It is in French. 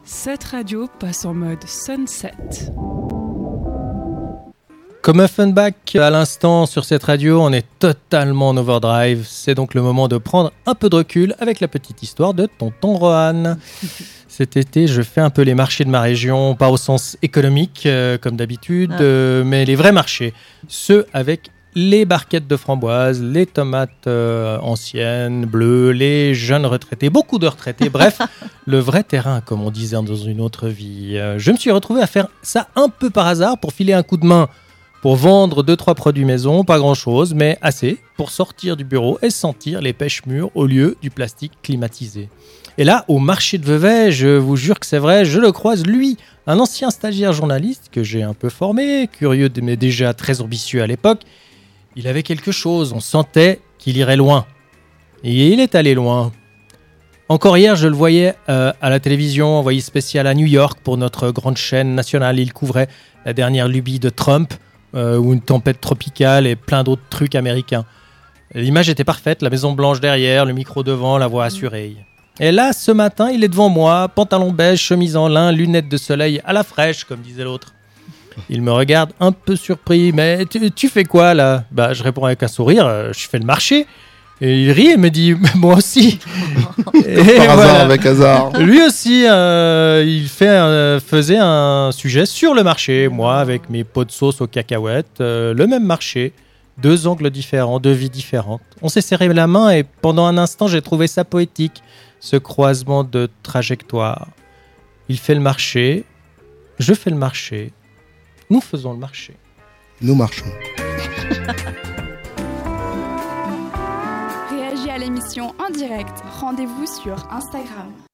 Cette radio passe en mode sunset. Comme Offenbach à l'instant sur cette radio, on est totalement en overdrive. C'est donc le moment de prendre un peu de recul avec la petite histoire de Tonton Rohan. Cet été, je fais un peu les marchés de ma région, pas au sens économique comme d'habitude, mais les vrais marchés. Ceux avec les barquettes de framboises, les tomates anciennes, bleues, les jeunes retraités, beaucoup de retraités, bref, le vrai terrain, comme on disait dans une autre vie. Je me suis retrouvé à faire ça un peu par hasard pour filer un coup de main, pour vendre 2-3 produits maison, pas grand-chose, mais assez pour sortir du bureau et sentir les pêches mûres au lieu du plastique climatisé. Et là, au marché de Vevey, je vous jure que c'est vrai, je le croise, lui, un ancien stagiaire journaliste que j'ai un peu formé, curieux mais déjà très ambitieux à l'époque. Il avait quelque chose, on sentait qu'il irait loin. Et il est allé loin. Encore hier, je le voyais à la télévision, envoyé spécial à New York pour notre grande chaîne nationale. Il couvrait la dernière lubie de Trump, ou une tempête tropicale et plein d'autres trucs américains. L'image était parfaite, la Maison Blanche derrière, le micro devant, la voix assurée. Et là, ce matin, il est devant moi, pantalon beige, chemise en lin, lunettes de soleil à la fraîche, comme disait l'autre. Il me regarde un peu surpris. « Mais tu fais quoi là ?» Je réponds avec un sourire, « Je fais le marché. » Et il rit et me dit « Moi aussi. » Avec hasard. Lui aussi, il faisait un sujet sur le marché. Moi, avec mes pots de sauce aux cacahuètes, le même marché. 2 angles différents, 2 vies différentes. On s'est serré la main et pendant un instant, j'ai trouvé ça poétique, ce croisement de trajectoires. Il fait le marché, je fais le marché, nous faisons le marché. Nous marchons. Réagis à l'émission en direct. Rendez-vous sur Instagram.